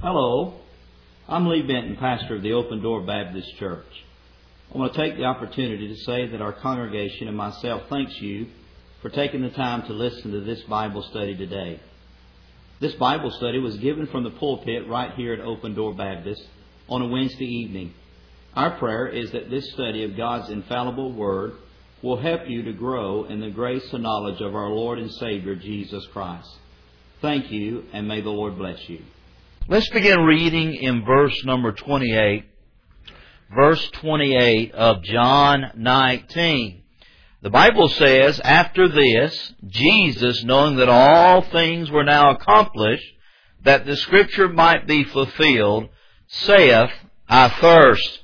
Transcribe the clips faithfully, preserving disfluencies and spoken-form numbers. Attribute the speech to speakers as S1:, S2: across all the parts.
S1: Hello, I'm Lee Benton, pastor of the Open Door Baptist Church. I want to take the opportunity to say that our congregation and myself thanks you for taking the time to listen to this Bible study today. This Bible study was given from the pulpit right here at Open Door Baptist on a Wednesday evening. Our prayer is that this study of God's infallible Word will help you to grow in the grace and knowledge of our Lord and Savior, Jesus Christ. Thank you, and may the Lord bless you.
S2: Let's begin reading in verse number twenty-eight. Verse twenty-eight of John nineteen. The Bible says, "After this, Jesus, knowing that all things were now accomplished, that the Scripture might be fulfilled, saith, I thirst.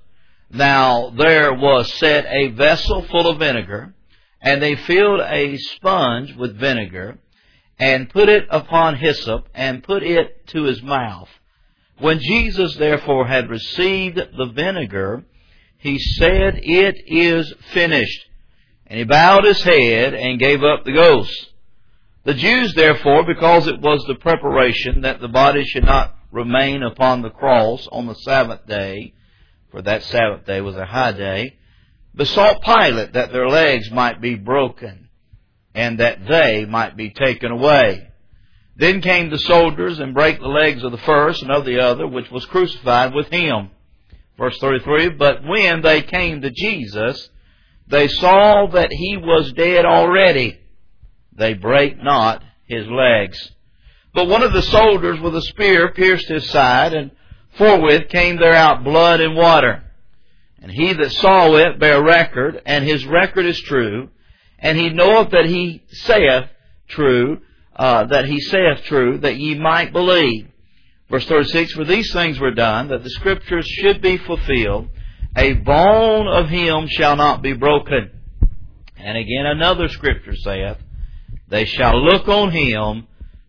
S2: Now there was set a vessel full of vinegar, and they filled a sponge with vinegar, and put it upon hyssop, and put it to his mouth. When Jesus therefore had received the vinegar, he said, It is finished. And he bowed his head and gave up the ghost. The Jews therefore, because it was the preparation that the body should not remain upon the cross on the Sabbath day, for that Sabbath day was a high day, besought Pilate that their legs might be broken, and that they might be taken away. Then came the soldiers and brake the legs of the first and of the other, which was crucified with him. Verse thirty-three, But when they came to Jesus, they saw that he was dead already. They brake not his legs. But one of the soldiers with a spear pierced his side, and forthwith came there out blood and water. And he that saw it bare record, and his record is true, and he knoweth that he saith true, uh, that he saith true, that ye might believe. Verse thirty-six, For these things were done, that the Scriptures should be fulfilled, a bone of him shall not be broken. And again another Scripture saith, They shall look on him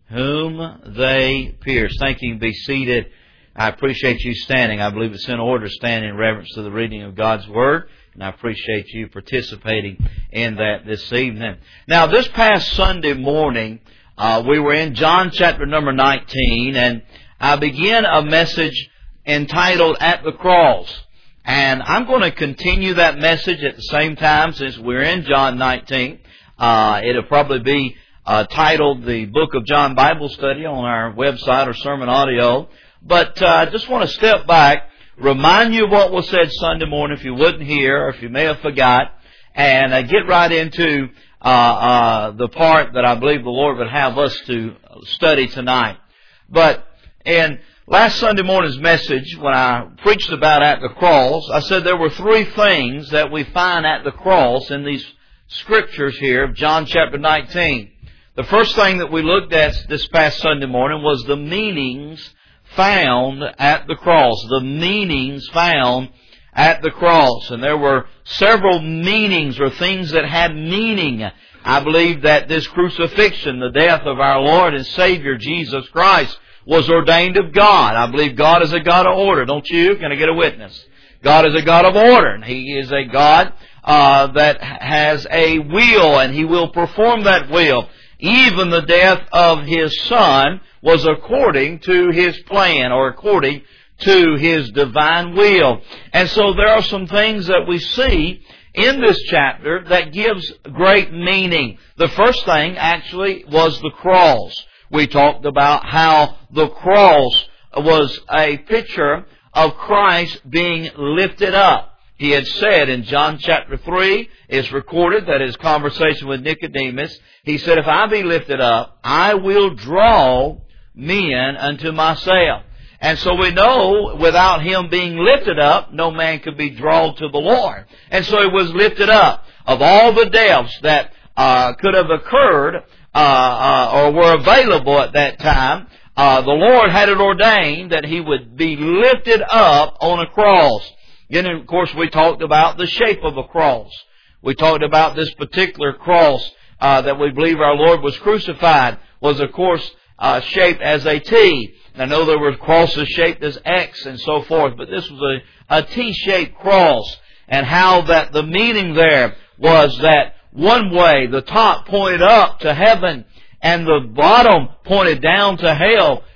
S2: whom they pierced. Thank you. Be seated. I appreciate you standing. I believe it's in order to stand in reverence to the reading of God's Word. And I appreciate you participating in that this evening. Now, this past Sunday morning, uh, we were in John chapter number nineteen, and I began a message entitled At the Cross. And I'm going to continue that message at the same time since we're in John nineteen. Uh, it'll probably be uh, titled the Book of John Bible Study on our website or sermon audio. But uh, I just want to step back, remind you of what was said Sunday morning if you wouldn't hear or if you may have forgot, and uh, get right into uh, uh, the part that I believe the Lord would have us to study tonight. But in last Sunday morning's message, when I preached about at the cross, I said there were three things that we find at the cross in these Scriptures here of John chapter nineteen. The first thing that we looked at this past Sunday morning was the meanings found at the cross. The meanings found at the cross. And there were several meanings or things that had meaning. I believe that this crucifixion, the death of our Lord and Savior Jesus Christ, was ordained of God. I believe God is a God of order. Don't you? Can I get a witness? God is a God of order. And He is a God uh, that has a will, and He will perform that will. Even the death of His Son was according to His plan or according to His divine will. And so there are some things that we see in this chapter that gives great meaning. The first thing actually was the cross. We talked about how the cross was a picture of Christ being lifted up. He had said in John chapter three, it's recorded that his conversation with Nicodemus, he said, If I be lifted up, I will draw men unto myself. And so we know without Him being lifted up, no man could be drawn to the Lord. And so He was lifted up. Of all the deaths that uh, could have occurred uh, uh, or were available at that time, uh, the Lord had it ordained that He would be lifted up on a cross. And of course we talked about the shape of a cross. We talked about this particular cross uh, that we believe our Lord was crucified was of course Uh, shaped as a T. I know there were crosses shaped as X and so forth, but this was a, a T-shaped cross, and how that the meaning there was that one way, the top pointed up to heaven, and the bottom pointed down to hell,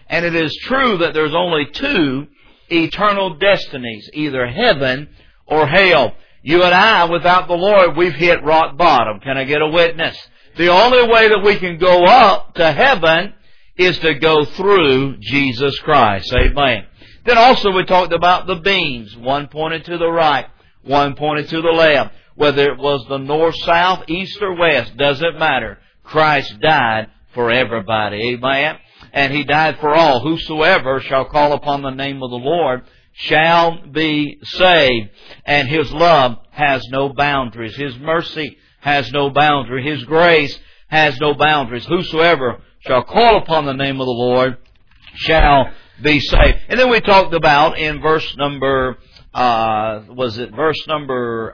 S2: And it is true that there's only two eternal destinies, either heaven or hell. You and I, without the Lord, we've hit rock bottom. Can I get a witness? The only way that we can go up to heaven is to go through Jesus Christ. Amen. Then also we talked about the beams. One pointed to the right, one pointed to the left. Whether it was the north, south, east, or west, doesn't matter. Christ died for everybody. Amen. And He died for all. Whosoever shall call upon the name of the Lord shall be saved. And His love has no boundaries. His mercy has no boundary. His grace has no boundaries. Whosoever shall call upon the name of the Lord shall be saved. And then we talked about in verse number, uh, was it verse number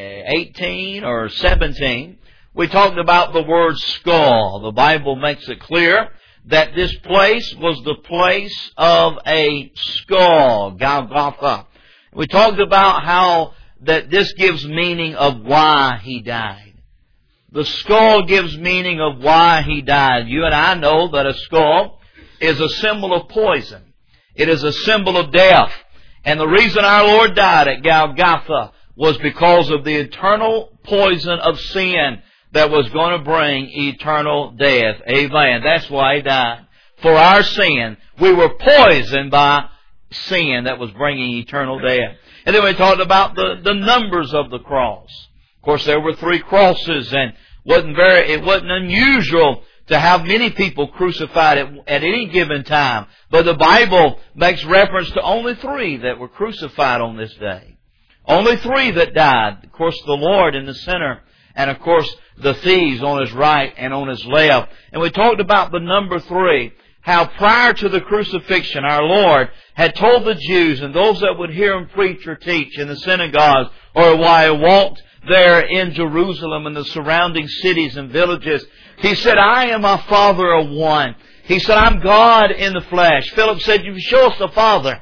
S2: eighteen or seventeen? We talked about the word skull. The Bible makes it clear that this place was the place of a skull, Golgotha. We talked about how that this gives meaning of why He died. The skull gives meaning of why He died. You and I know that a skull is a symbol of poison. It is a symbol of death. And the reason our Lord died at Golgotha was because of the eternal poison of sin that was going to bring eternal death. Amen. That's why He died. For our sin. We were poisoned by sin that was bringing eternal death. And then we talked about the, the numbers of the cross. Of course, there were three crosses, and wasn't very, it wasn't unusual to have many people crucified at, at any given time. But the Bible makes reference to only three that were crucified on this day. Only three that died. Of course, the Lord in the center, and of course, the thieves on His right and on His left. And we talked about the number three, how prior to the crucifixion, our Lord had told the Jews and those that would hear Him preach or teach in the synagogues, or while He walked there in Jerusalem and the surrounding cities and villages, He said, I and my Father are one. He said, I'm God in the flesh. Philip said, you show us the Father.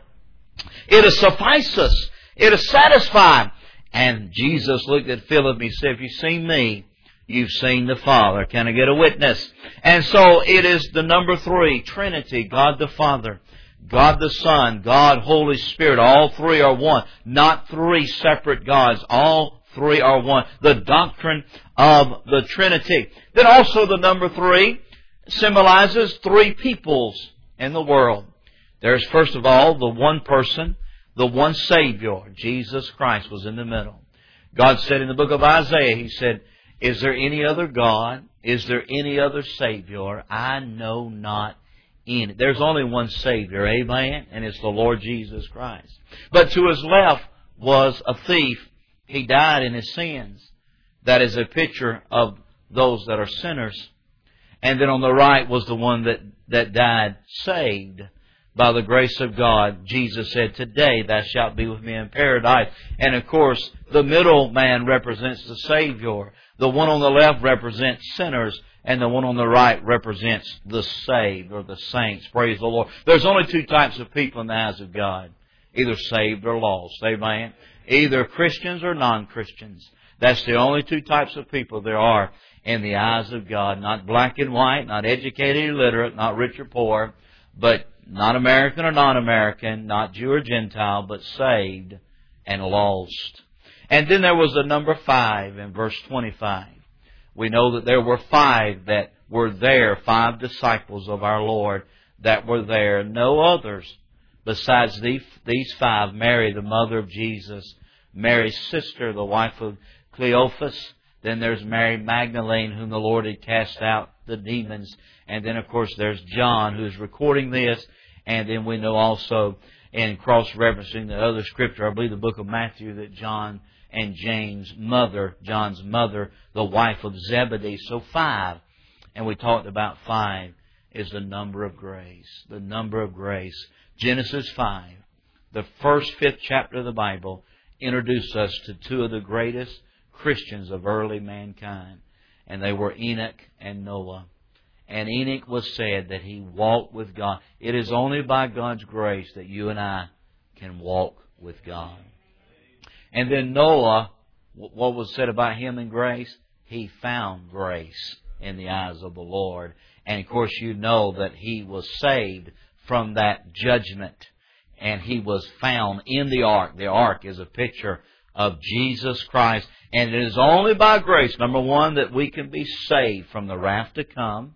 S2: It'll suffice us. It'll satisfy. And Jesus looked at Philip and He said, if you've seen me, you've seen the Father. Can I get a witness? And so it is the number three, Trinity, God the Father, God the Son, God Holy Spirit. All three are one. Not three separate gods. All three are one. The doctrine of the Trinity. Then also the number three symbolizes three peoples in the world. There's first of all the one person, the one Savior. Jesus Christ was in the middle. God said in the book of Isaiah, He said, is there any other God? Is there any other Savior? I know not any. There's only one Savior, amen? And it's the Lord Jesus Christ. But to His left was a thief. He died in his sins. That is a picture of those that are sinners. And then on the right was the one that, that died saved by the grace of God. Jesus said, today thou shalt be with me in paradise. And of course, the middle man represents the Savior. The one on the left represents sinners. And the one on the right represents the saved or the saints. Praise the Lord. There's only two types of people in the eyes of God. Either saved or lost. Amen. Either Christians or non-Christians. That's the only two types of people there are in the eyes of God. Not black and white, not educated or illiterate, not rich or poor, but not American or non-American, not Jew or Gentile, but saved and lost. And then there was the number five in verse twenty-five. We know that there were five that were there, five disciples of our Lord that were there. No others besides these, these five. Mary, the mother of Jesus. Mary's sister, the wife of Cleophas. Then there's Mary Magdalene, whom the Lord had cast out the demons. And then, of course, there's John, who's recording this. And then we know also, in cross-referencing the other scripture, I believe the book of Matthew, that John and James' mother, John's mother, the wife of Zebedee. So five. And we talked about five is the number of grace. The number of grace. Genesis five, the first fifth chapter of the Bible, introduced us to two of the greatest Christians of early mankind. And they were Enoch and Noah. And Enoch was said that he walked with God. It is only by God's grace that you and I can walk with God. And then Noah, what was said about him in grace? He found grace in the eyes of the Lord. And of course you know that he was saved from that judgment. And He was found in the ark. The ark is a picture of Jesus Christ. And it is only by grace, number one, that we can be saved from the wrath to come,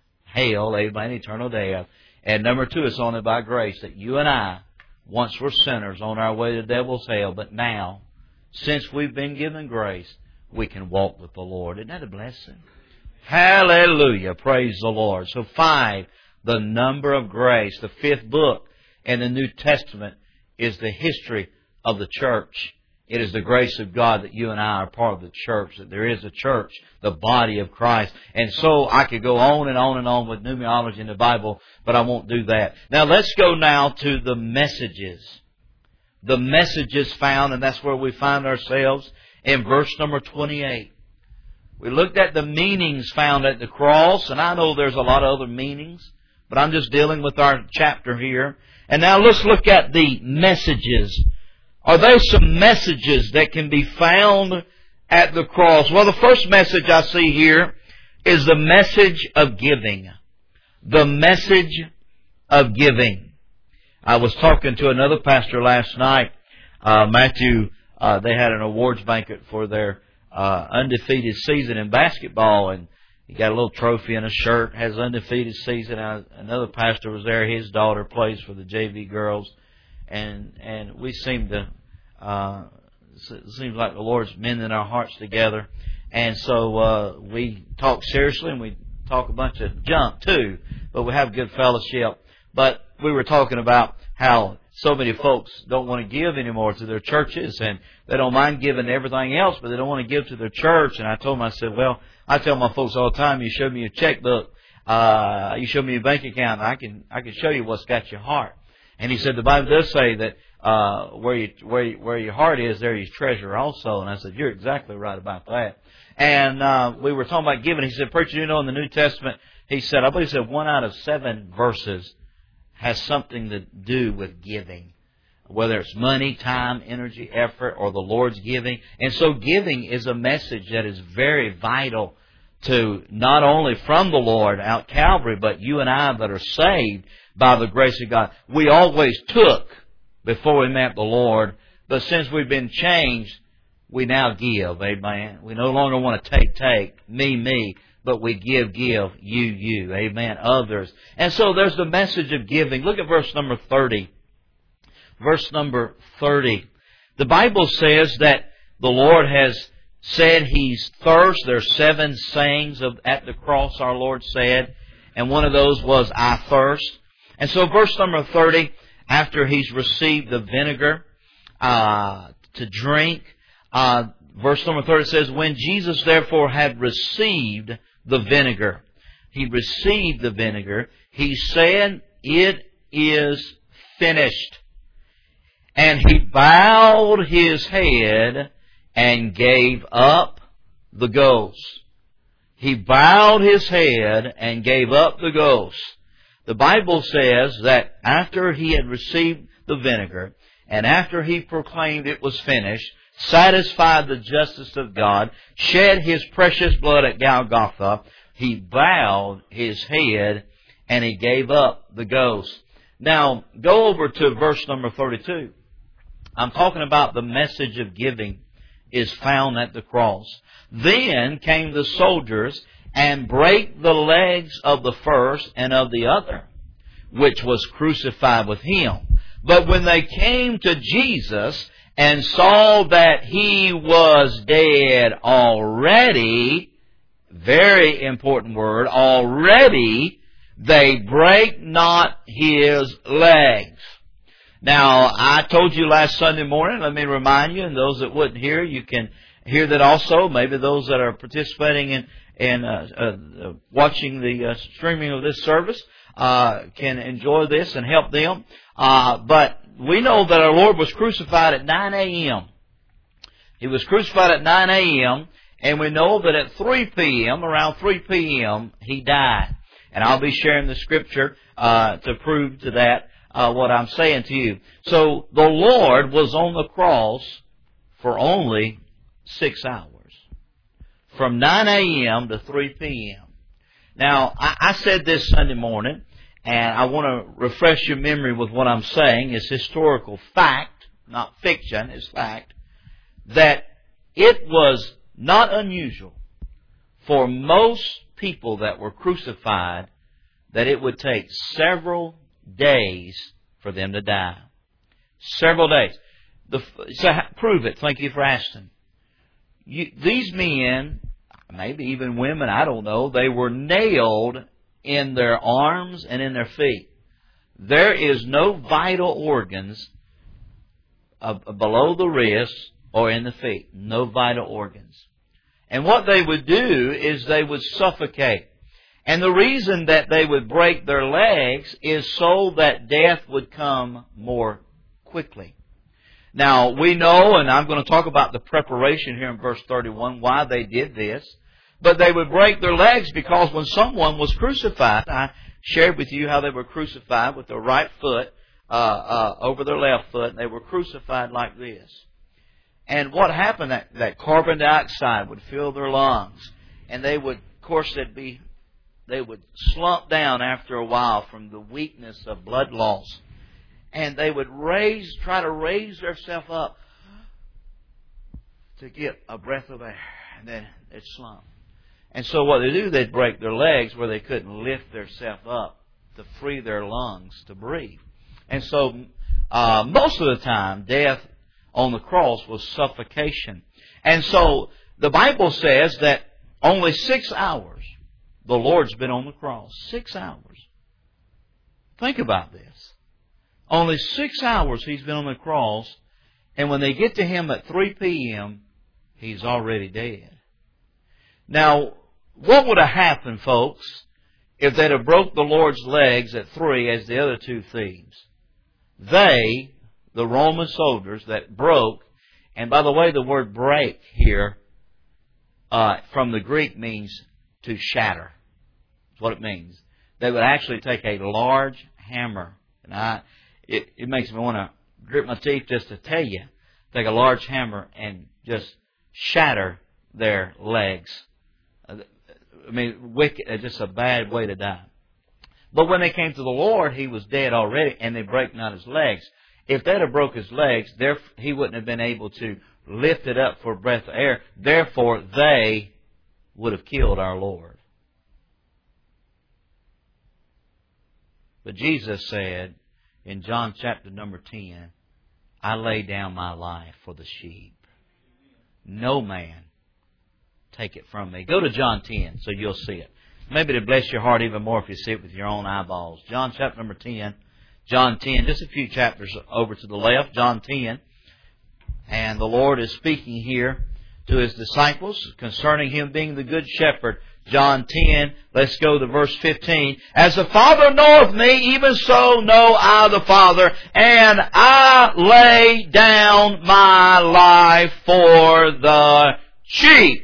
S2: hell, amen, eternal death. And number two, it's only by grace that you and I once were sinners on our way to the devil's hell. But now, since we've been given grace, we can walk with the Lord. Isn't that a blessing? Hallelujah. Praise the Lord. So five, the number of grace. The fifth book in the New Testament is the history of the church. It is the grace of God that you and I are part of the church, that there is a church, the body of Christ. And so I could go on and on and on with numerology in the Bible, but I won't do that. Now let's go now to the messages. The messages found, and that's where we find ourselves in verse number twenty-eight. We looked at the meanings found at the cross, and I know there's a lot of other meanings, but I'm just dealing with our chapter here. And now let's look at the messages. Are there some messages that can be found at the cross? Well, the first message I see here is the message of giving. The message of giving. I was talking to another pastor last night, uh, Matthew. Uh, they had an awards banquet for their uh, undefeated season in basketball, and he got a little trophy and a shirt, has undefeated season. Uh, another pastor was there. His daughter plays for the J V girls. And and we seem to, uh, it seems like the Lord's mending our hearts together. And so uh, we talk seriously, and we talk a bunch of junk too, but we have good fellowship. But we were talking about how so many folks don't want to give anymore to their churches, and they don't mind giving everything else, but they don't want to give to their church. And I told them, I said, well, I tell my folks all the time, you show me your checkbook, uh, you show me your bank account, I can I can show you what's got your heart. And he said, the Bible does say that uh, where you, where you, where your heart is, there is treasure also. And I said, you're exactly right about that. And uh, we were talking about giving. He said, preacher, you know, in the New Testament, he said, I believe he said one out of seven verses has something to do with giving, whether it's money, time, energy, effort, or the Lord's giving. And so giving is a message that is very vital to not only from the Lord out Calvary, but you and I that are saved by the grace of God. We always took before we met the Lord, but since we've been changed, we now give. Amen. We no longer want to take, take, me, me, but we give, give, you, you. Amen. Others. And so there's the message of giving. Look at verse number thirty. Verse number thirty. The Bible says that the Lord has said He's thirst. There's seven sayings of at the cross our Lord said, and one of those was, I thirst. And so verse number thirty, after He's received the vinegar uh, to drink, uh, verse number thirty says, when Jesus therefore had received the vinegar, He received the vinegar, He said, it is finished. And He bowed His head and gave up the ghost. He bowed His head and gave up the ghost. The Bible says that after He had received the vinegar, and after He proclaimed it was finished, satisfied the justice of God, shed His precious blood at Golgotha, He bowed His head and He gave up the ghost. Now, go over to verse number thirty-two. I'm talking about the message of giving is found at the cross. Then came the soldiers and brake the legs of the first and of the other, which was crucified with Him. But when they came to Jesus and saw that He was dead already, very important word, already, they brake not His legs. Now, I told you last Sunday morning, let me remind you, and those that wouldn't hear, you can hear that also. Maybe those that are participating in, in uh, uh, watching the uh, streaming of this service uh, can enjoy this and help them. Uh, but we know that our Lord was crucified at nine a.m. He was crucified at nine a.m. And we know that at three p.m., around three p.m., He died. And I'll be sharing the scripture uh, to prove to that uh, what I'm saying to you. So the Lord was on the cross for only six hours. From nine a.m. to three p.m. Now, I, I said this Sunday morning, And I want to refresh your memory with what I'm saying. It's historical fact, not fiction, it's fact, that it was not unusual for most people that were crucified that it would take several days for them to die. Several days. The, so prove it. Thank you for asking. You, these men, maybe even women, I don't know, they were nailed in their arms and in their feet. There is no vital organs uh, below the wrist or in the feet. No vital organs. And what they would do is they would suffocate. And the reason that they would break their legs is so that death would come more quickly. Now, we know, and I'm going to talk about the preparation here in verse thirty-one, why they did this. But they would break their legs because when someone was crucified, I shared with you how they were crucified with their right foot uh, uh, over their left foot, and they were crucified like this. And what happened, that, that carbon dioxide would fill their lungs, and they would, of course, they'd be, they would slump down after a while from the weakness of blood loss. And they would raise, try to raise themselves up to get a breath of air, and then they'd slump. And so what they do, they'd break their legs where they couldn't lift themselves up to free their lungs to breathe. And so uh, most of the time, death on the cross was suffocation. And so the Bible says that only six hours the Lord's been on the cross. Six hours. Think about this. Only six hours He's been on the cross, and when they get to Him at three p.m., He's already dead. Now, what would have happened, folks, if they'd have broke the Lord's legs at three as the other two thieves? They, the Roman soldiers that broke, and by the way, the word break here uh, from the Greek means to shatter. That's what it means. They would actually take a large hammer, and I, it, it makes me want to grit my teeth just to tell you, take a large hammer and just shatter their legs. I mean, wicked, just a bad way to die. But when they came to the Lord, He was dead already, and they break not His legs. If they'd have broke His legs, He wouldn't have been able to lift it up for a breath of air. Therefore, they would have killed our Lord. But Jesus said in John chapter number ten, I lay down my life for the sheep. No man take it from me. Go to John ten so you'll see it. Maybe it'll bless your heart even more if you see it with your own eyeballs. John chapter number ten. John ten, just a few chapters over to the left. John ten. And the Lord is speaking here to His disciples concerning Him being the good shepherd. John ten, let's go to verse fifteen. As the Father knoweth me, even so know I the Father, and I lay down my life for the sheep.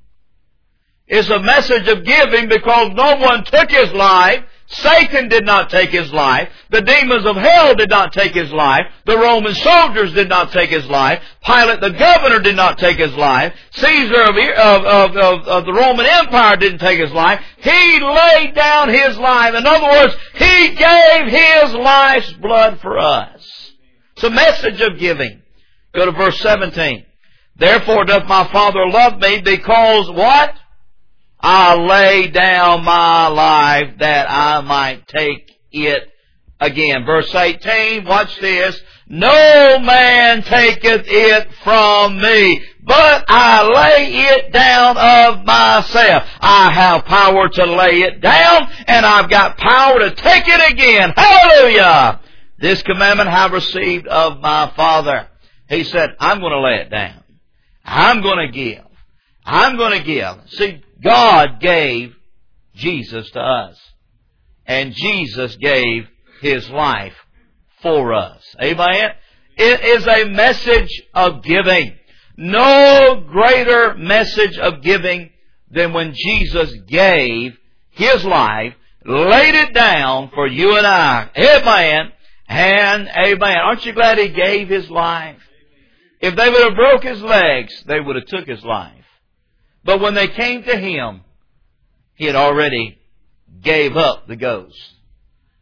S2: It's a message of giving because no one took His life. Satan did not take His life. The demons of hell did not take His life. The Roman soldiers did not take His life. Pilate the governor did not take His life. Caesar of, of, of, of the Roman Empire didn't take His life. He laid down His life. In other words, He gave His life's blood for us. It's a message of giving. Go to verse seventeen. Therefore doth my Father love me because what? I lay down my life that I might take it again. Verse eighteen, watch this. No man taketh it from me, but I lay it down of myself. I have power to lay it down, and I've got power to take it again. Hallelujah! This commandment I have received of my Father. He said, I'm going to lay it down. I'm going to give. I'm going to give. See, God gave Jesus to us. And Jesus gave His life for us. Amen? It is a message of giving. No greater message of giving than when Jesus gave His life, laid it down for you and I. Amen. And amen. Aren't you glad He gave His life? If they would have broke His legs, they would have took His life. But when they came to Him, He had already gave up the ghost.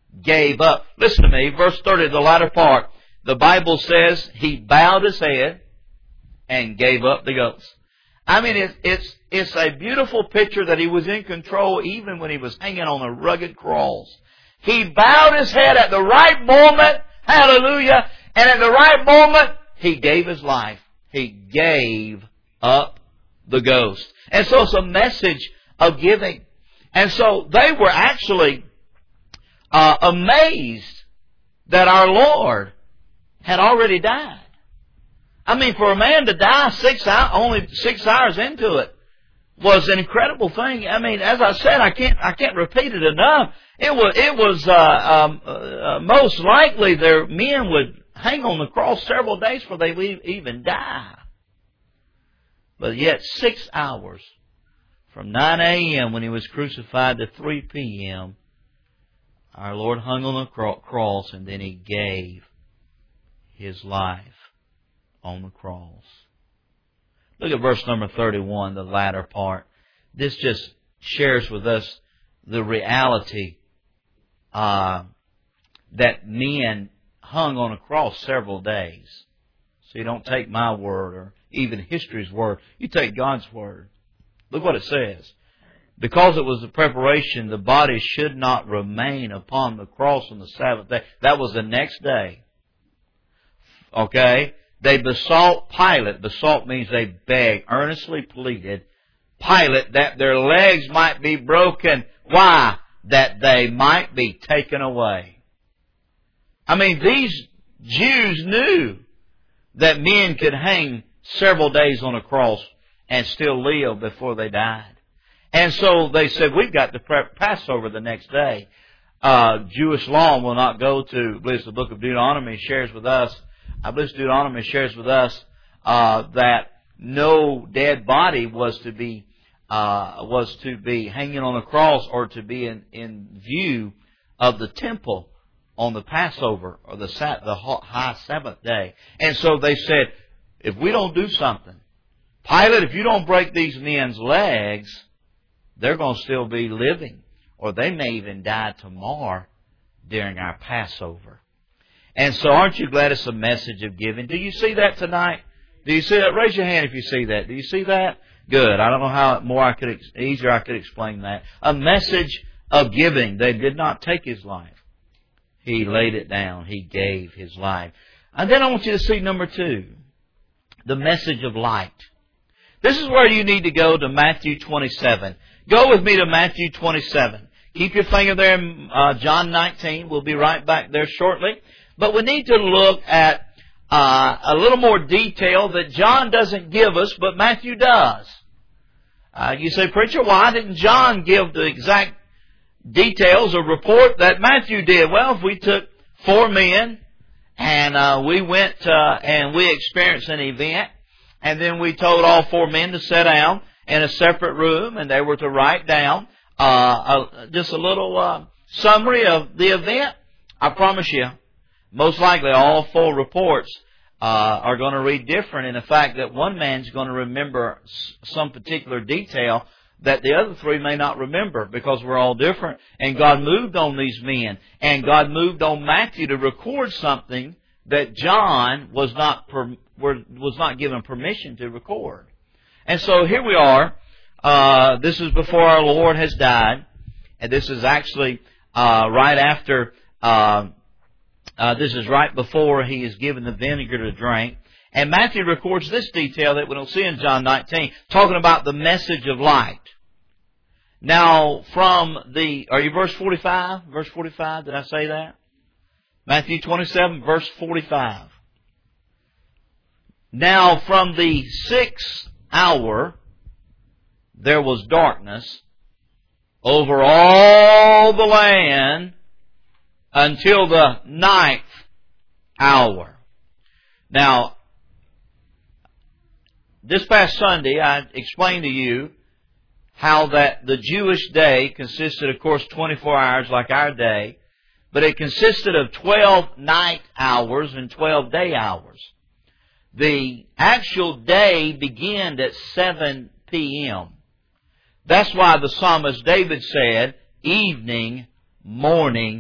S2: gave up. Listen to me, verse thirty, the latter part. The Bible says he bowed his head and gave up the ghost. I mean, it's, it's, it's a beautiful picture that he was in control even when he was hanging on a rugged cross. He bowed his head at the right moment, hallelujah, and at the right moment, he gave his life. He gave up the ghost. And so it's a message of giving. And so they were actually uh, amazed that our Lord had already died. I mean, for a man to die six hours, only six hours into it was an incredible thing. I mean, as I said, I can't I can't repeat it enough. It was it was uh, um, uh, most likely their men would hang on the cross several days before they would even die. But yet, six hours from nine a.m. when he was crucified to three p.m., our Lord hung on the cross, and then he gave his life on the cross. Look at verse number thirty-one, the latter part. This just shares with us the reality uh, that men hung on a cross several days. So you don't take my word or even history's word. You take God's word. Look what it says. Because it was the preparation, the body should not remain upon the cross on the Sabbath day. That was the next day. Okay? They besought Pilate. Besought means they begged, earnestly pleaded Pilate that their legs might be broken. Why? That they might be taken away. I mean, these Jews knew that men could hang several days on a cross and still live before they died. And so they said, we've got to prep Passover the next day. Uh, Jewish law will not go to, I believe the book of Deuteronomy shares with us, I believe Deuteronomy shares with us uh, that no dead body was to be uh, was to be hanging on a cross or to be in, in view of the temple on the Passover or the the high Sabbath day. And so they said, if we don't do something, Pilate, if you don't break these men's legs, they're going to still be living, or they may even die tomorrow during our Passover. And so aren't you glad it's a message of giving? Do you see that tonight? Do you see that? Raise your hand if you see that. Do you see that? Good. I don't know how more I could, easier I could explain that. A message of giving. They did not take his life. He laid it down. He gave his life. And then I want you to see number two. The message of light. This is where you need to go to Matthew twenty-seven. Go with me to Matthew twenty-seven. Keep your finger there in uh, John nineteen. We'll be right back there shortly. But we need to look at uh, a little more detail that John doesn't give us, but Matthew does. Uh, you say, preacher, why didn't John give the exact details or report that Matthew did? Well, if we took four men and uh, we went uh, and we experienced an event, and then we told all four men to sit down in a separate room, and they were to write down uh, a, just a little uh, summary of the event, I promise you, most likely all four reports uh, are going to read different in the fact that one man's going to remember some particular detail that the other three may not remember because we're all different. And God moved on these men. And God moved on Matthew to record something that John was not per, was not given permission to record. And so here we are. Uh, this is before our Lord has died. And this is actually uh, right after... Uh, Uh, this is right before he is given the vinegar to drink. And Matthew records this detail that we don't see in John nineteen, talking about the message of light. Now, from the, are you verse forty-five? Verse forty-five, did I say that? Matthew twenty-seven, verse forty-five. Now, from the sixth hour, there was darkness over all the land until the ninth hour. Now, this past Sunday, I explained to you how that the Jewish day consisted, of course, twenty-four hours like our day, but it consisted of twelve night hours and twelve day hours. The actual day began at seven p.m. That's why the psalmist David said, evening, morning,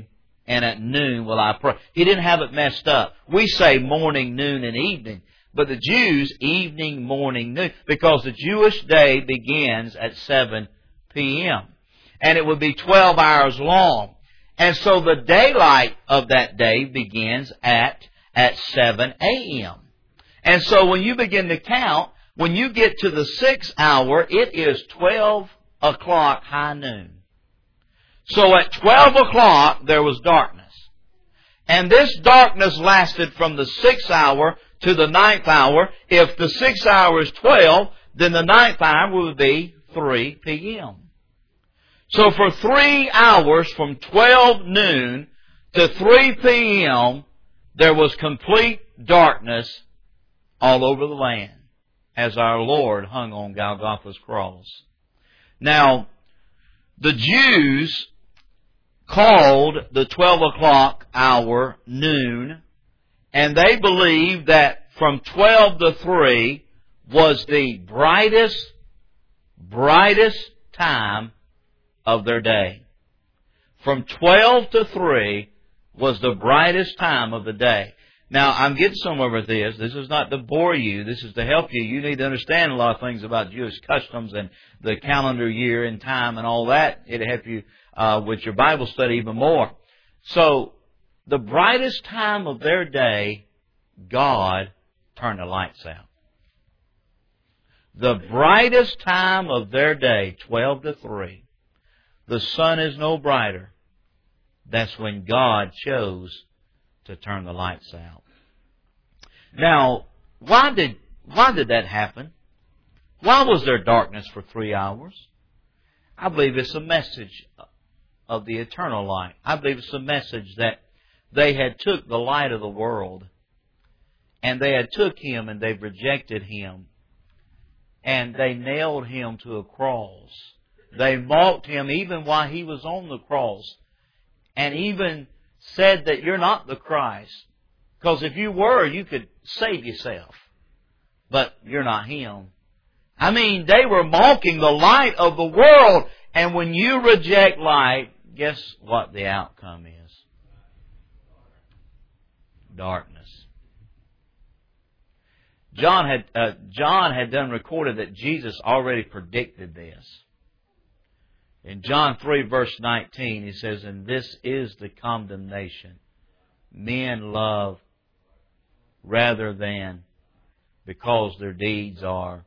S2: and at noon will I pray. He didn't have it messed up. We say morning, noon, and evening. But the Jews, evening, morning, noon. Because the Jewish day begins at seven p.m. And it would be twelve hours long. And so the daylight of that day begins at, at seven a.m. And so when you begin to count, when you get to the sixth hour, it is twelve o'clock high noon. So at twelve o'clock, there was darkness. And this darkness lasted from the sixth hour to the ninth hour. If the sixth hour is twelve, then the ninth hour would be three p.m. So for three hours, from twelve noon to three p.m., there was complete darkness all over the land as our Lord hung on Golgotha's cross. Now, the Jews called the twelve o'clock hour noon, and they believed that from twelve to three was the brightest, brightest time of their day. From twelve to three was the brightest time of the day. Now, I'm getting somewhere with this. This is not to bore you. This is to help you. You need to understand a lot of things about Jewish customs and the calendar year and time and all that. It'll help you uh, with your Bible study even more. So, the brightest time of their day, God turned the lights out. The brightest time of their day, twelve to three. The sun is no brighter. That's when God chose to turn the lights out. Now, why did, why did that happen? Why was there darkness for three hours? I believe it's a message of the eternal light. I believe it's a message that they had took the light of the world, and they had took Him and they've rejected Him, and they nailed Him to a cross. They mocked Him even while He was on the cross, and even said that you're not the Christ. Because if you were, you could save yourself. But you're not Him. I mean, they were mocking the light of the world. And when you reject light, guess what the outcome is? Darkness. John had, uh, John had done recorded that Jesus already predicted this. In John three, verse nineteen, he says, "And this is the condemnation. Men love rather than because their deeds are."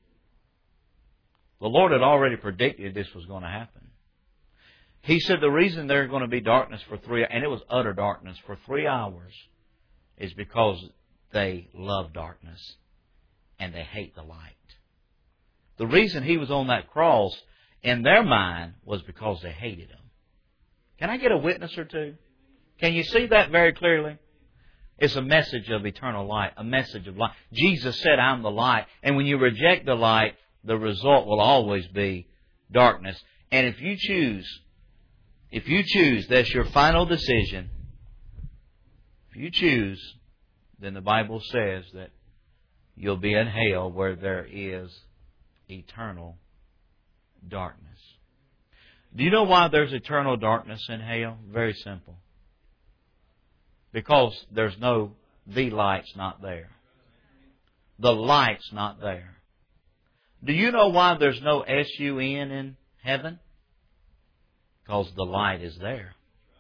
S2: The Lord had already predicted this was going to happen. He said the reason there's going to be darkness for three, and it was utter darkness for three hours, is because they love darkness and they hate the light. The reason He was on that cross in their mind was because they hated Him. Can I get a witness or two? Can you see that very clearly? It's a message of eternal light, a message of light. Jesus said, "I'm the light." And when you reject the light, the result will always be darkness. And if you choose, if you choose, that's your final decision. If you choose, then the Bible says that you'll be in hell where there is eternal darkness. Do you know why there's eternal darkness in hell? Very simple. Because there's no, the light's not there. The light's not there. Do you know why there's no S U N in heaven? Because the light is there.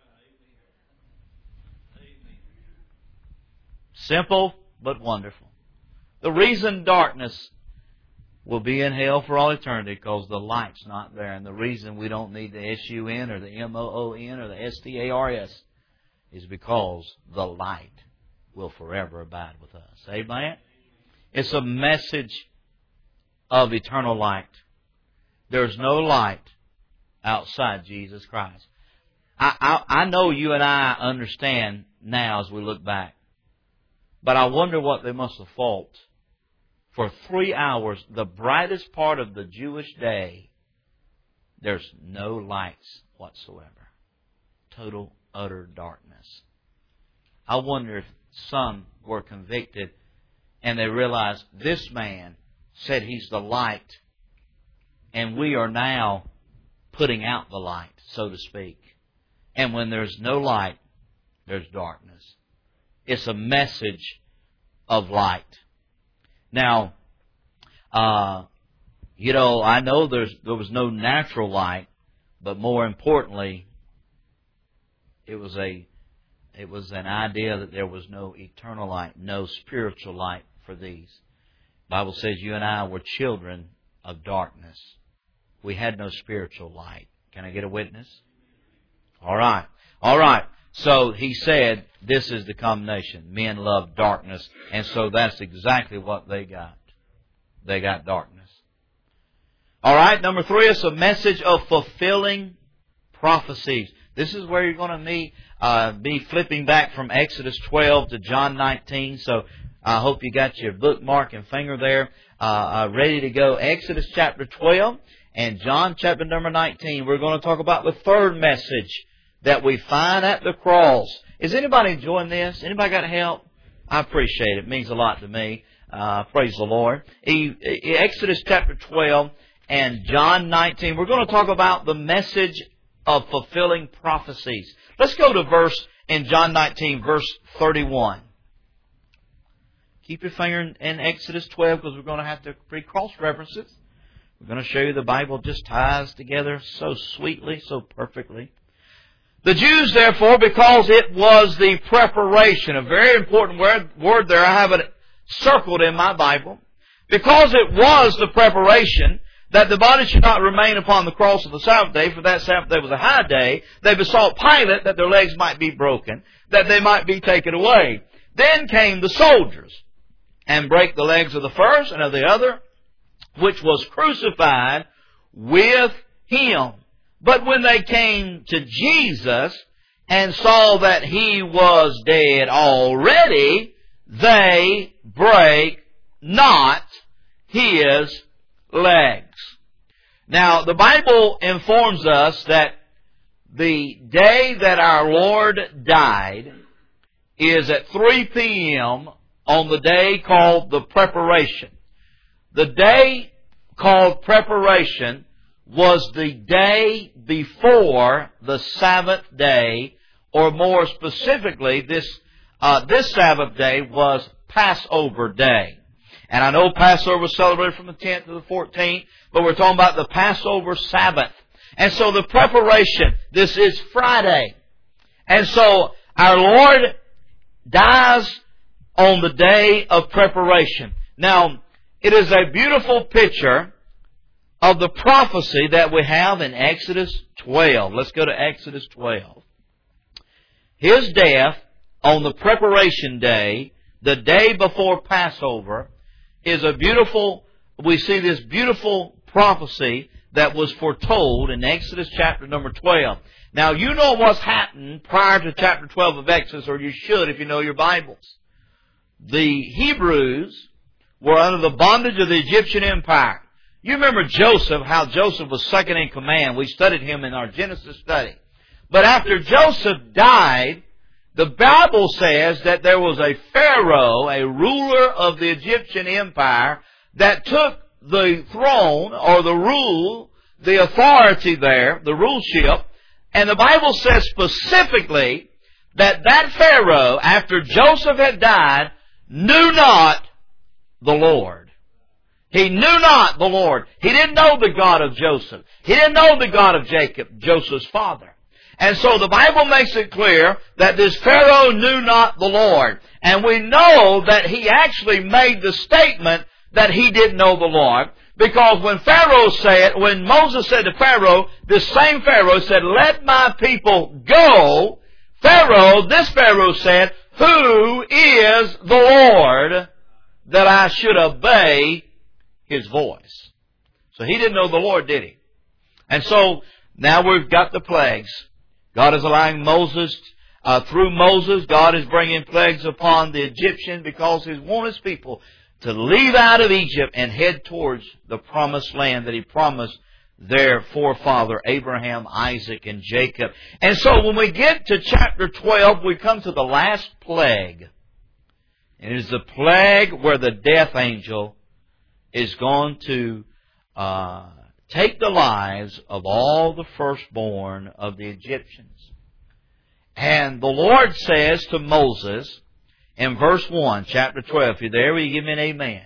S2: Simple but wonderful. The reason darkness will be in hell for all eternity because the light's not there. And the reason we don't need the S U N or the M O O N or the S T A R S is because the light will forever abide with us. Amen? It's a message of eternal light. There's no light outside Jesus Christ. I, I, I know you and I understand now as we look back. But I wonder what they must have felt. For three hours, the brightest part of the Jewish day, there's no lights whatsoever. Total, utter darkness. I wonder if some were convicted and they realized this man said he's the light, and we are now putting out the light, so to speak. And when there's no light, there's darkness. It's a message of light. Now, uh, you know, I know there's there was no natural light, but more importantly, it was a it was an idea that there was no eternal light, no spiritual light for these. The Bible says you and I were children of darkness. We had no spiritual light. Can I get a witness? All right. All right. So he said, this is the combination. Men love darkness. And so that's exactly what they got. They got darkness. All right. Number three is a message of fulfilling prophecies. This is where you're going to meet, uh, be flipping back from Exodus twelve to John nineteen. So I hope you got your bookmark and finger there uh, uh, ready to go. Exodus chapter twelve and John chapter number nineteen. We're going to talk about the third message that we find at the cross. Is anybody enjoying this? Anybody got help? I appreciate it. It means a lot to me. Uh, praise the Lord. He, Exodus chapter twelve and John nineteen. We're going to talk about the message of fulfilling prophecies. Let's go to verse in John nineteen, verse thirty-one. Keep your finger in, in Exodus twelve because we're going to have to read cross references. We're going to show you the Bible just ties together so sweetly, so perfectly. The Jews, therefore, because it was the preparation, a very important word, word there, I have it circled in my Bible. Because it was the preparation that the body should not remain upon the cross of the Sabbath day, for that Sabbath day was a high day, they besought Pilate that their legs might be broken, that they might be taken away. Then came the soldiers, and brake the legs of the first and of the other, which was crucified with him. But when they came to Jesus and saw that he was dead already, they brake not his legs. Now, the Bible informs us that the day that our Lord died is at three p.m. on the day called the preparation. The day called preparation was the day before the Sabbath day, or more specifically, this uh, this Sabbath day was Passover day. And I know Passover was celebrated from the tenth to the fourteenth, but we're talking about the Passover Sabbath. And so the preparation, this is Friday. And so our Lord dies on the day of preparation. Now, it is a beautiful picture of the prophecy that we have in Exodus twelve. Let's go to Exodus twelve. His death on the preparation day, the day before Passover, is a beautiful, we see this beautiful prophecy that was foretold in Exodus chapter number twelve. Now, you know what's happened prior to chapter twelve of Exodus, or you should if you know your Bibles. The Hebrews were under the bondage of the Egyptian Empire. You remember Joseph, how Joseph was second in command. We studied him in our Genesis study. But after Joseph died, the Bible says that there was a Pharaoh, a ruler of the Egyptian Empire, that took the throne or the rule, the authority there, the ruleship. And the Bible says specifically that that Pharaoh, after Joseph had died, knew not the Lord. He knew not the Lord. He didn't know the God of Joseph. He didn't know the God of Jacob, Joseph's father. And so the Bible makes it clear that this Pharaoh knew not the Lord. And we know that he actually made the statement that he didn't know the Lord. Because when Pharaoh said, when Moses said to Pharaoh, this same Pharaoh said, "Let my people go," Pharaoh, this Pharaoh said, "Who is the Lord that I should obey his voice?" So he didn't know the Lord, did he? And so now we've got the plagues. God is allowing Moses, uh, through Moses, God is bringing plagues upon the Egyptians because He wants His people to leave out of Egypt and head towards the promised land that He promised their forefather Abraham, Isaac, and Jacob. And so when we get to chapter twelve, we come to the last plague. And it is the plague where the death angel is going to uh, take the lives of all the firstborn of the Egyptians. And the Lord says to Moses in verse one, chapter twelve, if you're there, will you give me an amen?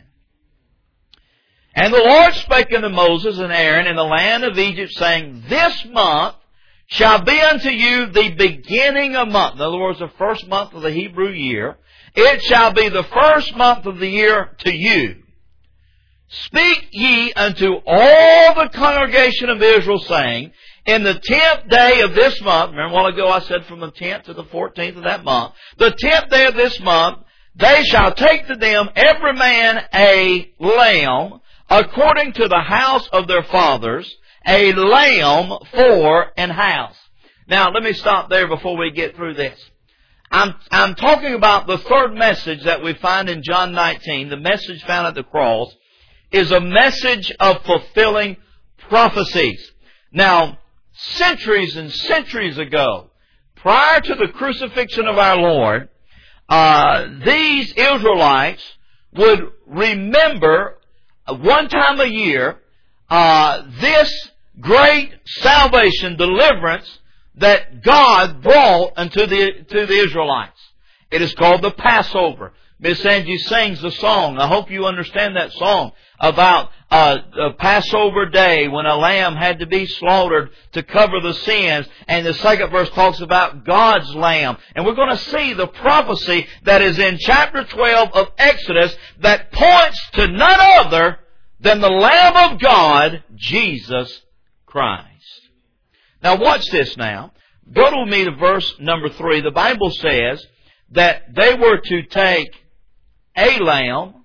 S2: And the Lord spake unto Moses and Aaron in the land of Egypt, saying, This month shall be unto you the beginning of month. In other words, the first month of the Hebrew year. It shall be the first month of the year to you. Speak ye unto all the congregation of Israel, saying, In the tenth day of this month, remember a while ago I said from the tenth to the fourteenth of that month, the tenth day of this month, they shall take to them every man a lamb, according to the house of their fathers, a lamb for an house. Now, let me stop there before we get through this. I'm, I'm talking about the third message that we find in John nineteen, the message found at the cross, is a message of fulfilling prophecies. Now, centuries and centuries ago, prior to the crucifixion of our Lord, uh, these Israelites would remember one time a year uh, this great salvation, deliverance that God brought unto the to the Israelites. It is called the Passover. Miss Angie sings the song. I hope you understand that song about uh, a Passover day when a lamb had to be slaughtered to cover the sins. And the second verse talks about God's lamb. And we're going to see the prophecy that is in chapter twelve of Exodus that points to none other than the Lamb of God, Jesus Christ. Now watch this now. Go with me to verse number three. The Bible says that they were to take a lamb,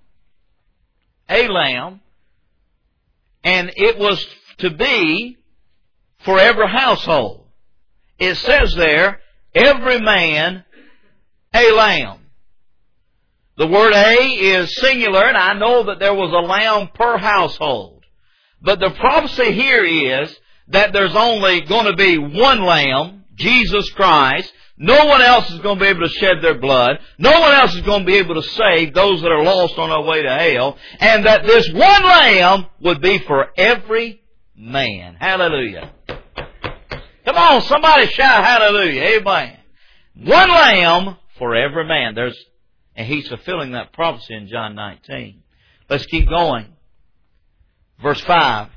S2: a lamb, and it was to be for every household. It says there, every man a lamb. The word a is singular, and I know that there was a lamb per household. But the prophecy here is that there's only going to be one lamb, Jesus Christ. No one else is going to be able to shed their blood. No one else is going to be able to save those that are lost on their way to hell. And that this one lamb would be for every man. Hallelujah. Come on, somebody shout hallelujah. Amen. One lamb for every man. There's, and he's fulfilling that prophecy in John nineteen. Let's keep going. Verse five.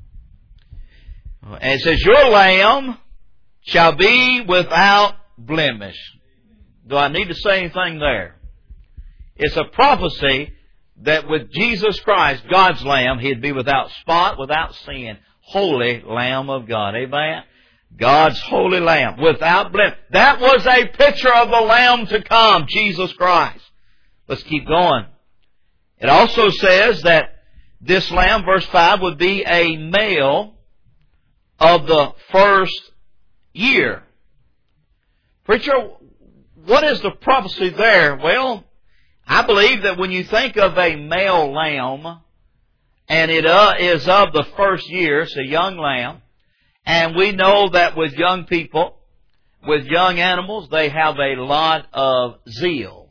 S2: And it says, Your lamb shall be without blemish. Do I need to say anything there? It's a prophecy that with Jesus Christ, God's Lamb, He'd be without spot, without sin. Holy Lamb of God. Amen? God's holy Lamb, without blemish. That was a picture of the Lamb to come, Jesus Christ. Let's keep going. It also says that this Lamb, verse five, would be a male of the first year. Preacher, what is the prophecy there? Well, I believe that when you think of a male lamb, and it uh, is of the first year, it's a young lamb, and we know that with young people, with young animals, they have a lot of zeal.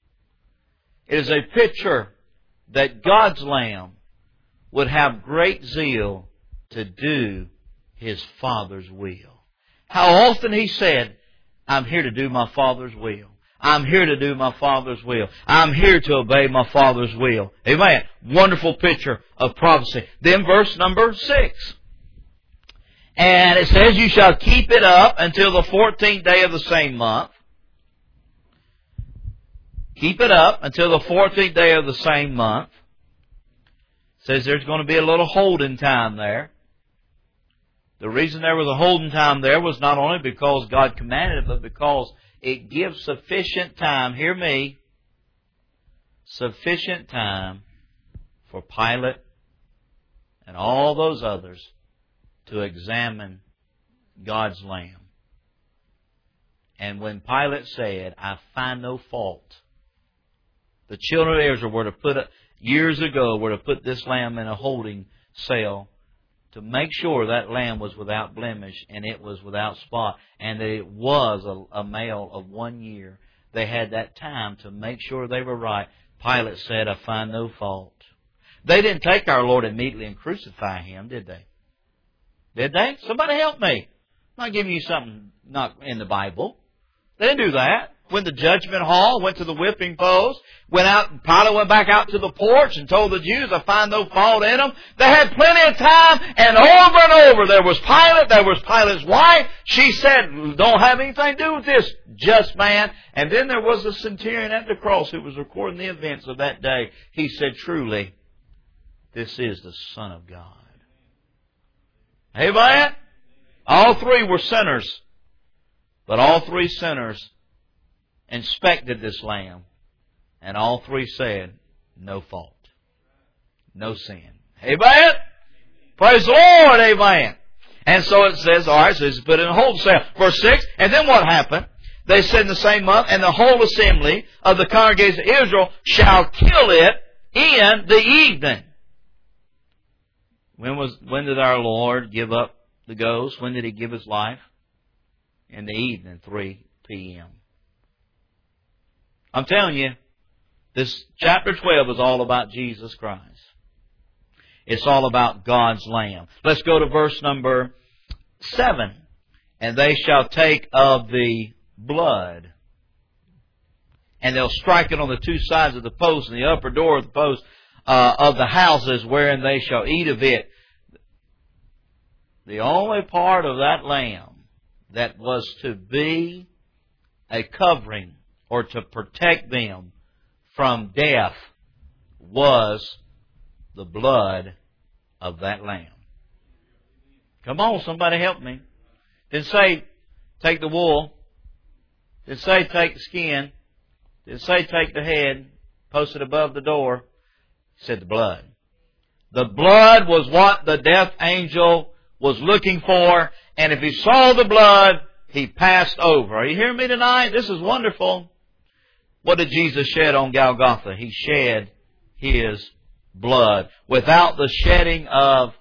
S2: It is a picture that God's Lamb would have great zeal to do His Father's will. How often He said, I'm here to do my Father's will. I'm here to do my Father's will. I'm here to obey my Father's will. Amen. Wonderful picture of prophecy. Then verse number six. And it says, You shall keep it up until the fourteenth day of the same month. Keep it up until the fourteenth day of the same month. It says there's going to be a little holding time there. The reason there was a holding time there was not only because God commanded it, but because it gives sufficient time, hear me, sufficient time for Pilate and all those others to examine God's Lamb. And when Pilate said, I find no fault, the children of Israel were to put, a, years ago, were to put this lamb in a holding cell to make sure that lamb was without blemish and it was without spot, and that it was a, a male of one year. They had that time to make sure they were right. Pilate said, I find no fault. They didn't take our Lord immediately and crucify Him, did they? Did they? Somebody help me. I'm not giving you something not in the Bible. They didn't do that. Went to judgment hall, went to the whipping post, went out, Pilate went back out to the porch and told the Jews, I find no fault in them. They had plenty of time, and over and over, there was Pilate, there was Pilate's wife. She said, don't have anything to do with this just man. And then there was the centurion at the cross who was recording the events of that day. He said, truly, this is the Son of God. Amen? All three were sinners, but all three sinners inspected this lamb, and all three said, no fault, no sin. Amen? Praise the Lord, amen. And so it says, all right, so it's put in a hold cell. Verse six, and then what happened? They said in the same month, and the whole assembly of the congregation of Israel shall kill it in the evening. When was when did our Lord give up the ghost? When did He give His life? In the evening, three p.m. I'm telling you, this chapter twelve is all about Jesus Christ. It's all about God's Lamb. Let's go to verse number seven. And they shall take of the blood, and they'll strike it on the two sides of the post and the upper door of the post uh, of the houses wherein they shall eat of it. The only part of that lamb that was to be a covering or to protect them from death was the blood of that lamb. Come on, somebody help me. Didn't say take the wool. Didn't say take the skin. Didn't say take the head, post it above the door. It said the blood. The blood was what the death angel was looking for, and if he saw the blood, he passed over. Are you hearing me tonight? This is wonderful. What did Jesus shed on Golgotha? He shed His blood. Without the shedding of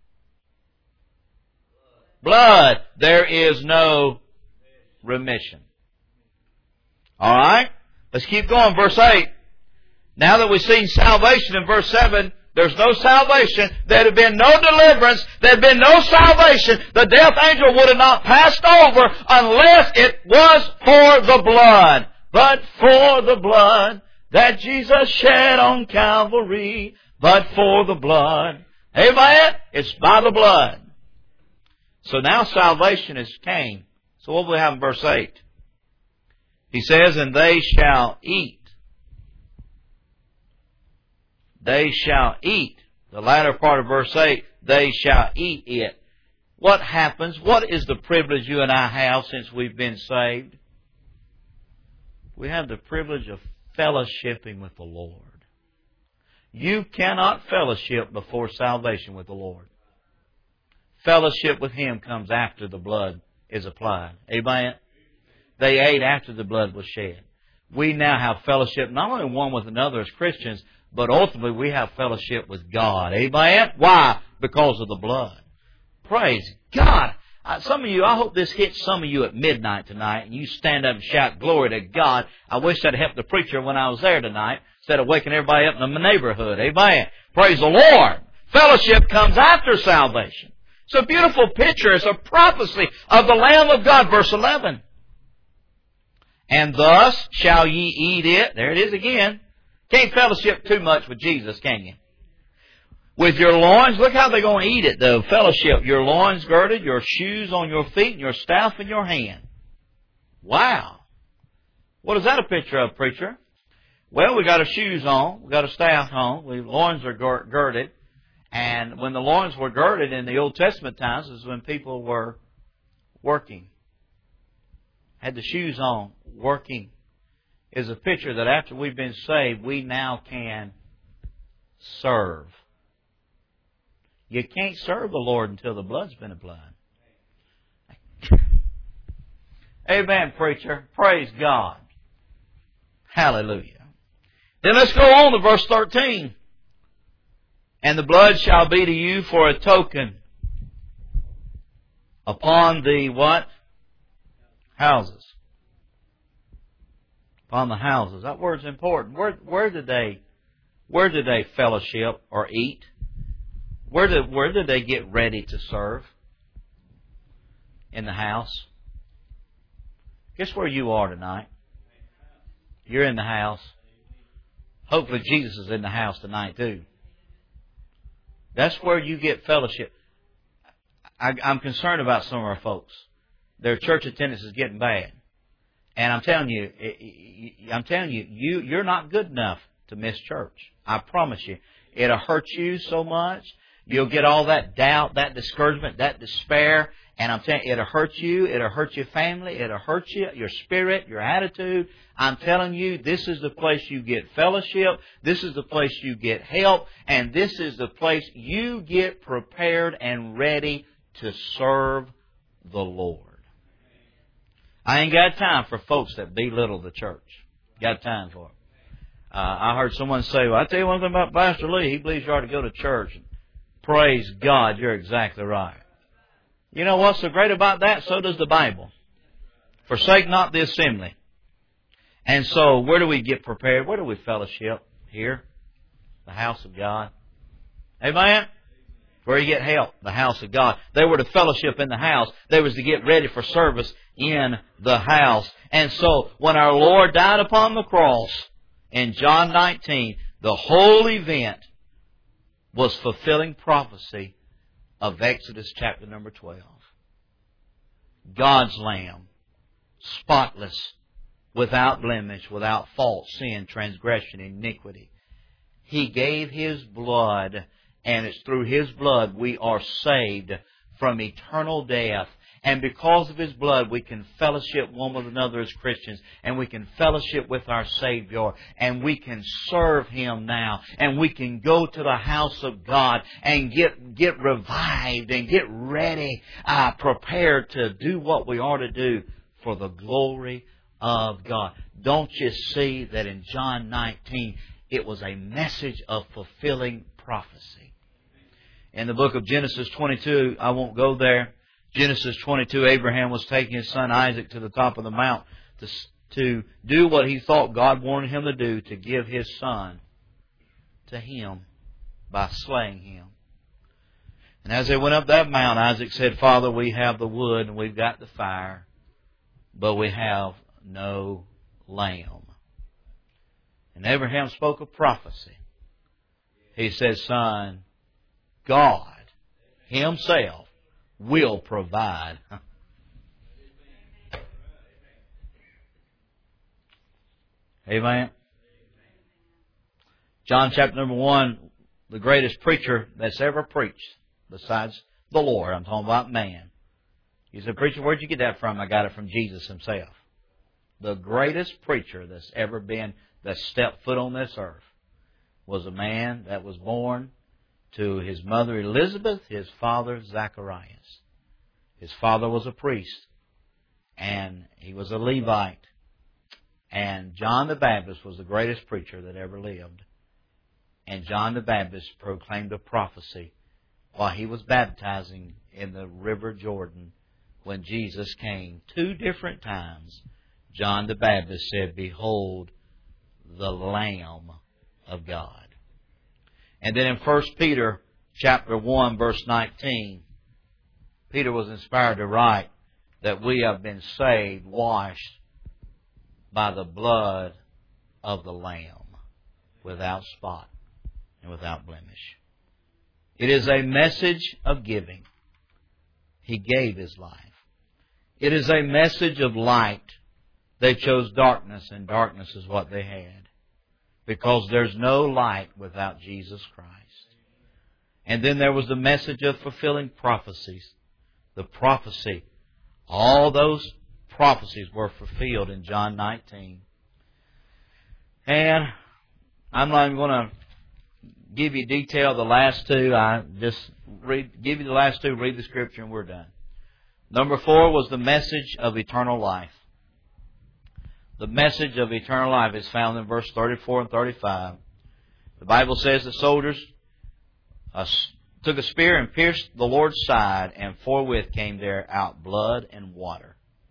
S2: blood, there is no remission. All right? Let's keep going. Verse eight. Now that we've seen salvation in verse seven, there's no salvation. There had been no deliverance. There had been no salvation. The death angel would have not passed over unless it was for the blood. But for the blood that Jesus shed on Calvary. But for the blood. Amen? It's by the blood. So now salvation has came. So what do we have in verse eight? He says, and they shall eat. They shall eat. The latter part of verse eight, they shall eat it. What happens? What is the privilege you and I have since we've been saved? We have the privilege of fellowshipping with the Lord. You cannot fellowship before salvation with the Lord. Fellowship with Him comes after the blood is applied. Amen? They ate after the blood was shed. We now have fellowship not only one with another as Christians, but ultimately we have fellowship with God. Amen? Why? Because of the blood. Praise God. Some of you, I hope this hits some of you at midnight tonight, and you stand up and shout, glory to God. I wish I'd helped the preacher when I was there tonight, instead of waking everybody up in my neighborhood. Amen. Praise the Lord. Fellowship comes after salvation. It's a beautiful picture. It's a prophecy of the Lamb of God. Verse eleven. And thus shall ye eat it. There it is again. Can't fellowship too much with Jesus, can you? With your loins, look how they're going to eat it, though. Fellowship, your loins girded, your shoes on your feet, and your staff in your hand. Wow. What is that a picture of, preacher? Well, we got our shoes on, we got our staff on, we loins are girded, and when the loins were girded in the Old Testament times is when people were working. Had the shoes on, working. Is a picture that after we've been saved, we now can serve. You can't serve the Lord until the blood's been applied. Amen, preacher. Praise God. Hallelujah. Then let's go on to verse thirteen. And the blood shall be to you for a token upon the what? Houses. Upon the houses. That word's important. Where, where did they, where did they fellowship or eat? Where did, where did they get ready to serve? In the house. Guess where you are tonight? You're in the house. Hopefully Jesus is in the house tonight too. That's where you get fellowship. I, I'm concerned about some of our folks. Their church attendance is getting bad. And I'm telling you, I'm telling you, you, you're not good enough to miss church. I promise you. It'll hurt you so much. You'll get all that doubt, that discouragement, that despair. And I'm telling you, it'll hurt you. It'll hurt your family. It'll hurt you, your spirit, your attitude. I'm telling you, this is the place you get fellowship. This is the place you get help. And this is the place you get prepared and ready to serve the Lord. I ain't got time for folks that belittle the church. Got time for it. Uh, I heard someone say, well, I tell you one thing about Pastor Lee. He believes you ought to go to church. Praise God, you're exactly right. You know what's so great about that? So does the Bible. Forsake not the assembly. And so, where do we get prepared? Where do we fellowship? Here. The house of God. Amen? Where you get help. The house of God. They were to fellowship in the house. They was to get ready for service in the house. And so, when our Lord died upon the cross, in John nineteen, the whole event was fulfilling prophecy of Exodus chapter number twelve. God's Lamb, spotless, without blemish, without fault, sin, transgression, iniquity. He gave His blood, and it's through His blood we are saved from eternal death. And because of His blood, we can fellowship one with another as Christians. And we can fellowship with our Savior. And we can serve Him now. And we can go to the house of God and get get revived and get ready, uh, prepared to do what we are to do for the glory of God. Don't you see that in John nineteen, it was a message of fulfilling prophecy. In the book of Genesis twenty-two, I won't go there. Genesis twenty-two, Abraham was taking his son Isaac to the top of the mount to, to do what he thought God wanted him to do, to give his son to him by slaying him. And as they went up that mount, Isaac said, Father, we have the wood and we've got the fire, but we have no lamb. And Abraham spoke a prophecy. He said, Son, God Himself will provide. Amen. John chapter number one, the greatest preacher that's ever preached, besides the Lord. I'm talking about man. He said, Preacher, where'd you get that from? I got it from Jesus Himself. The greatest preacher that's ever been, that stepped foot on this earth, was a man that was born to his mother Elizabeth, his father Zacharias. His father was a priest, and he was a Levite. And John the Baptist was the greatest preacher that ever lived. And John the Baptist proclaimed a prophecy while he was baptizing in the river Jordan when Jesus came. Two different times, John the Baptist said, Behold, the Lamb of God. And then in First Peter chapter one, verse nineteen, Peter was inspired to write that we have been saved, washed by the blood of the Lamb, without spot and without blemish. It is a message of giving. He gave His life. It is a message of light. They chose darkness, and darkness is what they had. Because there's no light without Jesus Christ. And then there was the message of fulfilling prophecies. The prophecy. All those prophecies were fulfilled in John nineteen. And I'm not even going to give you detail of the last two. I just read, give you the last two, read the Scripture, and we're done. Number four was the message of eternal life. The message of eternal life is found in verse thirty-four and thirty-five. The Bible says the soldiers uh, took a spear and pierced the Lord's side, and forthwith came there out blood and water.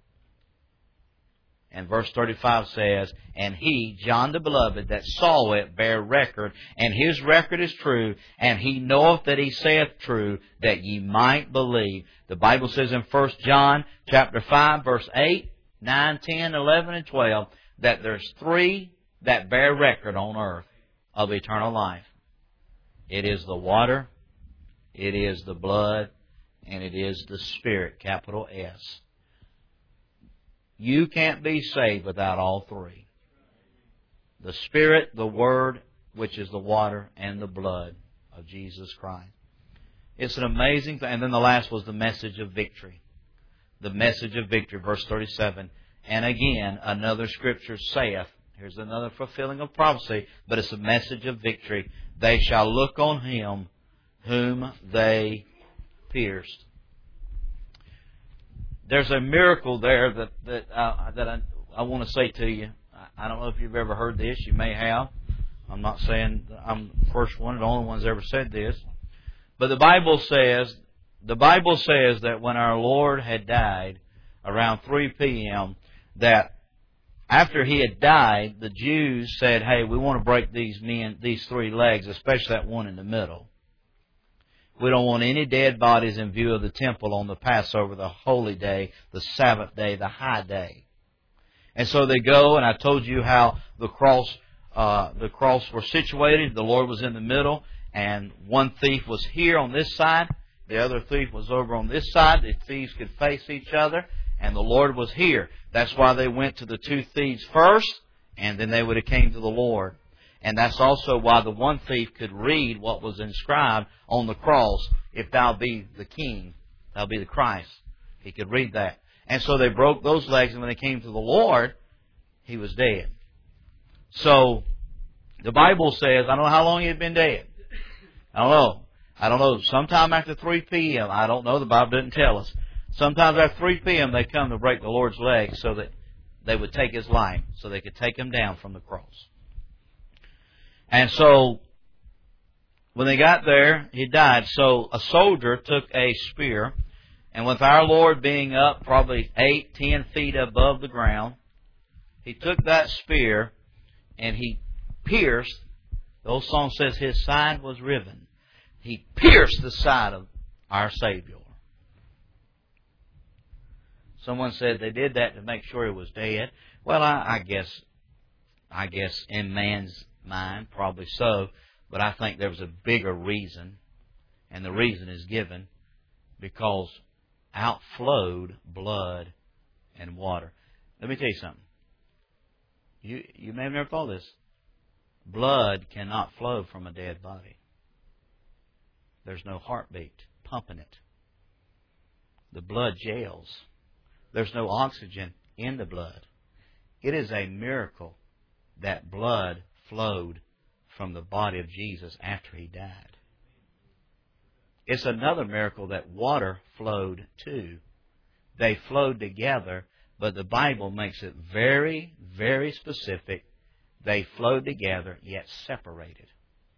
S2: And verse thirty-five says, And he, John the Beloved, that saw it, bare record, and his record is true, and he knoweth that he saith true, that ye might believe. The Bible says in First John chapter five, verse eight, nine, ten, eleven, and twelve, that there's three that bear record on earth of eternal life. It is the water, it is the blood, and it is the Spirit, capital S. You can't be saved without all three. The Spirit, the Word, which is the water, and the blood of Jesus Christ. It's an amazing thing. And then the last was the message of victory. The message of victory, verse thirty-seven. And again, another scripture saith, here's another fulfilling of prophecy, but it's a message of victory. They shall look on Him whom they pierced. There's a miracle there that that, uh, that I, I want to say to you. I don't know if you've ever heard this. You may have. I'm not saying I'm the first one, the only one that's ever said this. But the Bible says, the Bible says that when our Lord had died around three p.m., that after He had died, the Jews said, hey, we want to break these men, these three legs, especially that one in the middle. We don't want any dead bodies in view of the temple on the Passover, the holy day, the Sabbath day, the high day. And so they go, and I told you how the cross, uh, the cross were situated. The Lord was in the middle, and one thief was here on this side. The other thief was over on this side. The thieves could face each other, and the Lord was here. That's why they went to the two thieves first, and then they would have came to the Lord. And that's also why the one thief could read what was inscribed on the cross, if thou be the King, thou be the Christ. He could read that. And so they broke those legs, and when they came to the Lord, He was dead. So, the Bible says, I don't know how long He had been dead. I don't know. I don't know. Sometime after three p.m., I don't know, the Bible didn't tell us. Sometimes after three p.m., they come to break the Lord's legs so that they would take His life, so they could take Him down from the cross. And so, when they got there, He died. So, a soldier took a spear, and with our Lord being up probably eight, ten feet above the ground, He took that spear and He pierced, the old song says His side was riven. He pierced the side of our Savior. Someone said they did that to make sure He was dead. Well, I, I guess, I guess in man's mind, probably so, but I think there was a bigger reason, and the reason is given because outflowed blood and water. Let me tell you something. You you may have never thought this. Blood cannot flow from a dead body. There's no heartbeat pumping it. The blood gels. There's no oxygen in the blood. It is a miracle that blood flowed from the body of Jesus after He died. It's another miracle that water flowed too. They flowed together, but the Bible makes it very, very specific. They flowed together, yet separated.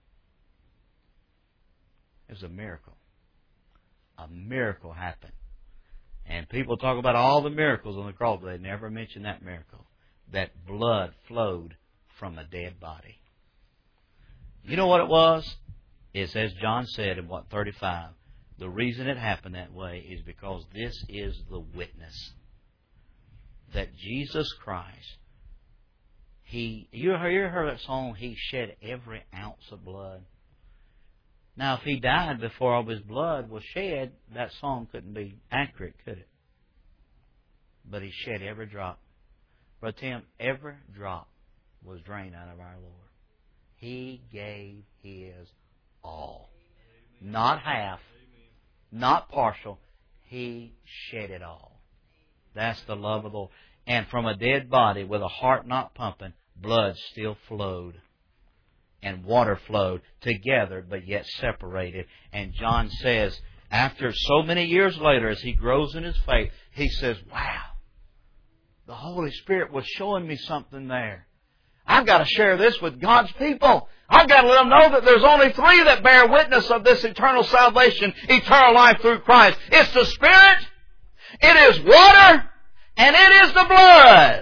S2: It was a miracle. A miracle happened. And people talk about all the miracles on the cross, but they never mention that miracle. That blood flowed from a dead body. You know what it was? It's as John said in what, thirty-five. The reason it happened that way is because this is the witness. That Jesus Christ, He, you ever heard that song, He shed every ounce of blood? Now, if He died before all His blood was shed, that song couldn't be accurate, could it? But He shed every drop. Brother Tim, every drop was drained out of our Lord. He gave His all. Not half, not partial. He shed it all. That's the love of the Lord. And from a dead body with a heart not pumping, blood still flowed. And water flowed together, but yet separated. And John says, after so many years later, as he grows in his faith, he says, wow, the Holy Spirit was showing me something there. I've got to share this with God's people. I've got to let them know that there's only three that bear witness of this eternal salvation, eternal life through Christ. It's the Spirit, it is water, and it is the blood.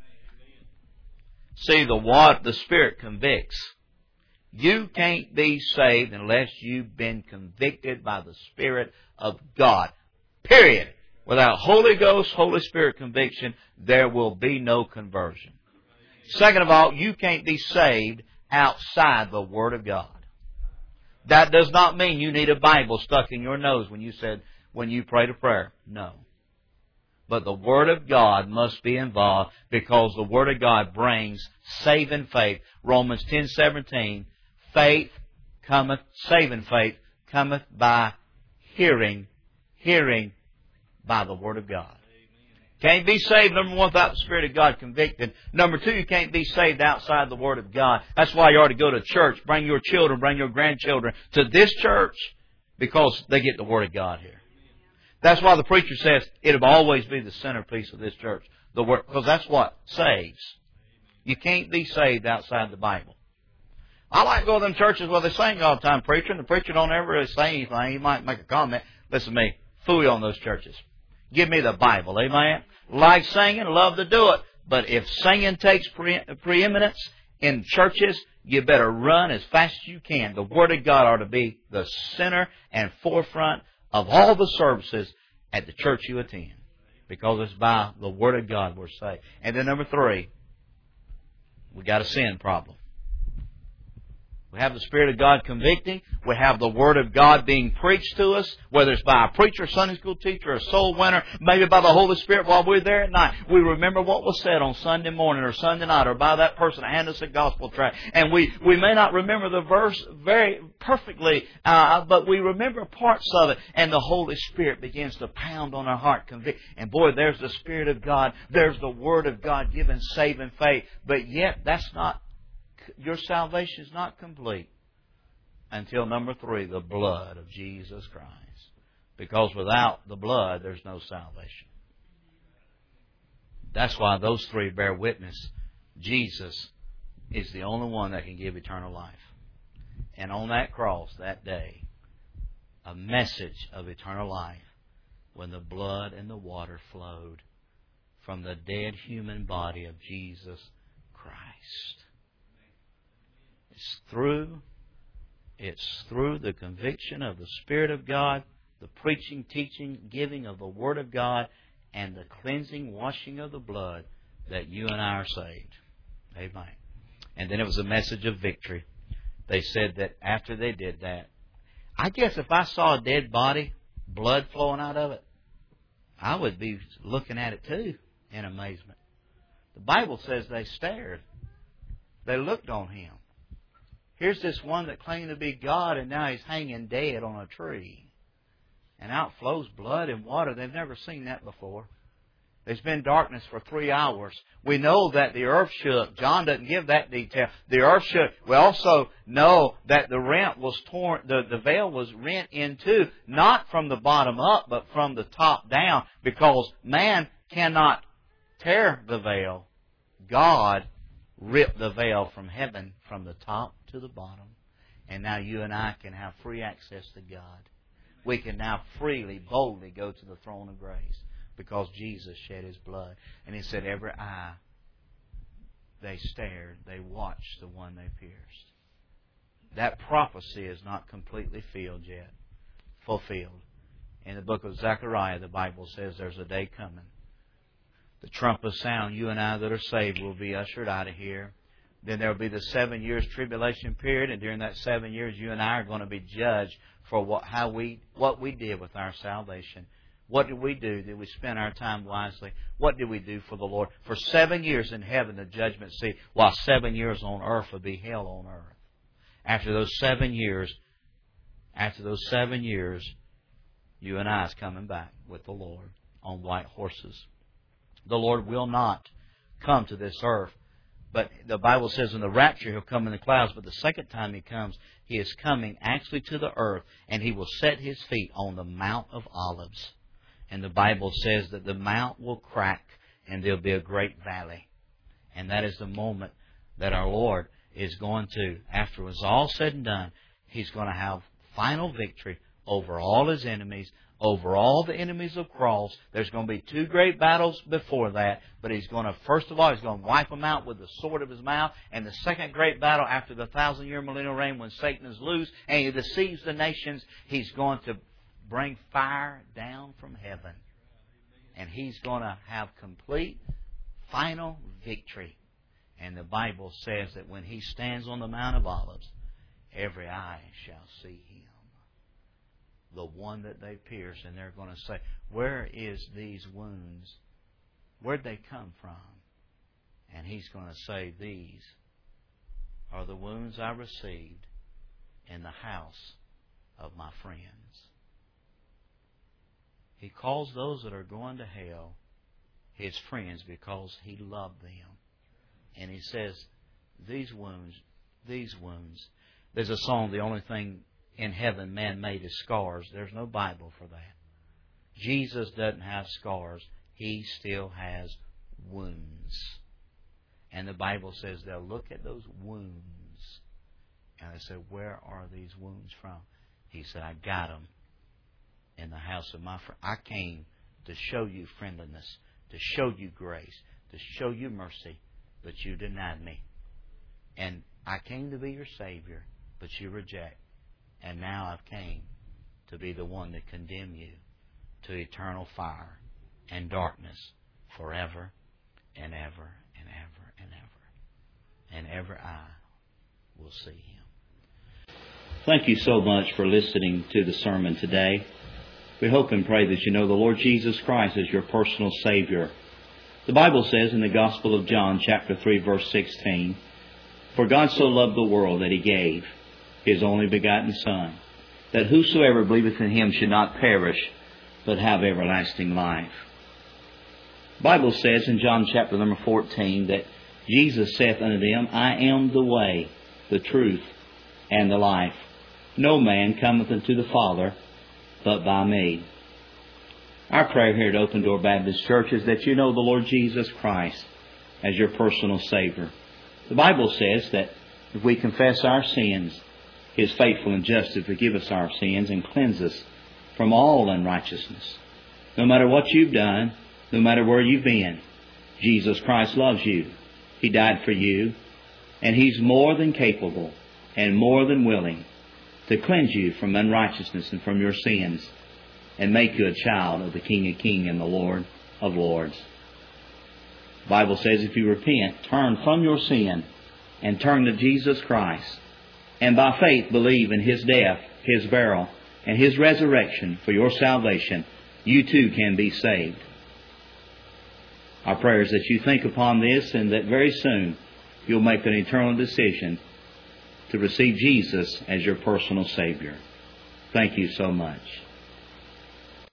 S2: See, the water, the Spirit convicts. You can't be saved unless you've been convicted by the Spirit of God. Period. Without Holy Ghost, Holy Spirit conviction, there will be no conversion. Second of all, you can't be saved outside the Word of God. That does not mean you need a Bible stuck in your nose when you said, when you prayed a prayer. No. But the Word of God must be involved because the Word of God brings saving faith. Romans ten seventeen, faith cometh, saving faith cometh by hearing, hearing by the Word of God. Can't be saved, number one, without the Spirit of God convicted. Number two, you can't be saved outside the Word of God. That's why you ought to go to church. Bring your children, bring your grandchildren to this church because they get the Word of God here. That's why the preacher says it'll always be the centerpiece of this church. The Word, because that's what saves. You can't be saved outside the Bible. I like to go to them churches where they sing all the time, preacher, and the preacher don't ever really say anything. He might make a comment. Listen to me. Phooey on those churches. Give me the Bible. Amen? Like singing, love to do it. But if singing takes pre- preeminence in churches, you better run as fast as you can. The Word of God ought to be the center and forefront of all the services at the church you attend. Because it's by the Word of God we're saved. And then number three, we got a sin problem. We have the Spirit of God convicting. We have the Word of God being preached to us, whether it's by a preacher, Sunday school teacher, a soul winner, maybe by the Holy Spirit while we're there at night. We remember what was said on Sunday morning or Sunday night or by that person that handed us a gospel tract. And we, we may not remember the verse very perfectly, uh, but we remember parts of it. And the Holy Spirit begins to pound on our heart, convict. And boy, there's the Spirit of God. There's the Word of God giving saving faith. But yet, that's not your salvation is not complete until number three, the blood of Jesus Christ. Because without the blood, there's no salvation. That's why those three bear witness. Jesus is the only one that can give eternal life. And on that cross that day, a message of eternal life when the blood and the water flowed from the dead human body of Jesus Christ. It's through, it's through the conviction of the Spirit of God, the preaching, teaching, giving of the Word of God, and the cleansing, washing of the blood that you and I are saved. Amen. And then it was a message of victory. They said that after they did that, I guess if I saw a dead body, blood flowing out of it, I would be looking at it too in amazement. The Bible says they stared. They looked on Him. Here's this one that claimed to be God, and now he's hanging dead on a tree. And out flows blood and water. They've never seen that before. There's been darkness for three hours. We know that the earth shook. John doesn't give that detail. The earth shook. We also know that the rent was torn, the, the veil was rent in two, not from the bottom up, but from the top down, because man cannot tear the veil. God ripped the veil from heaven from the top to the bottom. And now you and I can have free access to God. We can now freely, boldly go to the throne of grace because Jesus shed His blood. And He said, every eye they stared, they watched the one they pierced. That prophecy is not completely filled yet, fulfilled. In the book of Zechariah, the Bible says there's a day coming. The trumpet sound, you and I that are saved will be ushered out of here. Then there will be the seven years tribulation period, and during that seven years, you and I are going to be judged for what how we what we did with our salvation. What did we do? Did we spend our time wisely? What did we do for the Lord? For seven years in heaven, the judgment seat, while seven years on earth would be hell on earth. After those seven years, after those seven years, you and I is coming back with the Lord on white horses. The Lord will not come to this earth. But the Bible says in the rapture He'll come in the clouds. But the second time He comes, He is coming actually to the earth. And He will set His feet on the Mount of Olives. And the Bible says that the mount will crack and there'll be a great valley. And that is the moment that our Lord is going to, after it's all said and done, He's going to have final victory over all His enemies, over all the enemies of cross. There's going to be two great battles before that. But He's going to, first of all, He's going to wipe them out with the sword of His mouth. And the second great battle after the thousand-year millennial reign, when Satan is loose and he deceives the nations, He's going to bring fire down from heaven. And He's going to have complete, final victory. And the Bible says that when He stands on the Mount of Olives, every eye shall see Him. The one that they pierced. And they're going to say, where is these wounds? Where'd they come from? And He's going to say, these are the wounds I received in the house of my friends. He calls those that are going to hell His friends because He loved them. And He says, these wounds, these wounds. There's a song, the only thing in heaven man made is scars. There's no Bible for that. Jesus doesn't have scars. He still has wounds. And the Bible says they'll look at those wounds and they say, where are these wounds from? He said, I got them in the house of my friend. I came to show you friendliness, to show you grace, to show you mercy, but you denied me. And I came to be your Savior, but you reject. And now I've came to be the one to condemn you to eternal fire and darkness forever and ever and ever and ever. And every eye will see Him. Thank you so much for listening to the sermon today. We hope and pray that you know the Lord Jesus Christ as your personal Savior. The Bible says in the Gospel of John, chapter three, verse sixteen, for God so loved the world that He gave His only begotten Son, that whosoever believeth in Him should not perish, but have everlasting life. The Bible says in John chapter number fourteen that Jesus saith unto them, I am the way, the truth, and the life. No man cometh unto the Father but by me. Our prayer here at Open Door Baptist Church is that you know the Lord Jesus Christ as your personal Savior. The Bible says that if we confess our sins, He is faithful and just to forgive us our sins and cleanse us from all unrighteousness. No matter what you've done, no matter where you've been, Jesus Christ loves you. He died for you, and He's more than capable and more than willing to cleanse you from unrighteousness and from your sins and make you a child of the King of Kings and the Lord of Lords. The Bible says if you repent, turn from your sin and turn to Jesus Christ, and by faith believe in His death, His burial, and His resurrection for your salvation, you too can be saved. Our prayer is that you think upon this and that very soon you'll make an eternal decision to receive Jesus as your personal Savior. Thank you so much.